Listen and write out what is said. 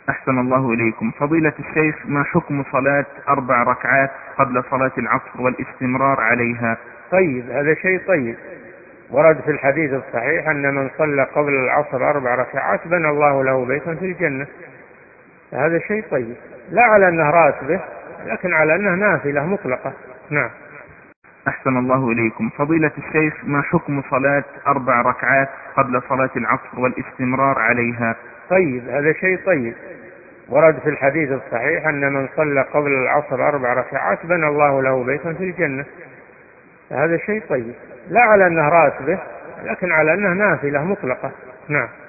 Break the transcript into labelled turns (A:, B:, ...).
A: أحسن الله إليكم. فضيلة الشيخ، ما حكم صلاة 4 ركعات قبل صلاة العصر والاستمرار عليها؟
B: طيب، هذا شيء طيب. ورد في الحديث الصحيح أن من صلى قبل العصر 4 ركعات بنى الله له بيتا في الجنة. هذا شيء طيب، لا على أنه راتبه، لكن على أنه نافلة مطلقة. نعم.
A: أحسن الله إليكم. فضيلة الشيخ، ما حكم صلاة 4 ركعات قبل صلاة العصر والاستمرار عليها؟
B: طيب، هذا شيء طيب. ورد في الحديث الصحيح أن من صلى قبل العصر 4 ركعات بنى الله له بيتا في الجنة. هذا شيء طيب، لا على أنه راتبه، لكن على أنه نافلة مطلقة. نعم.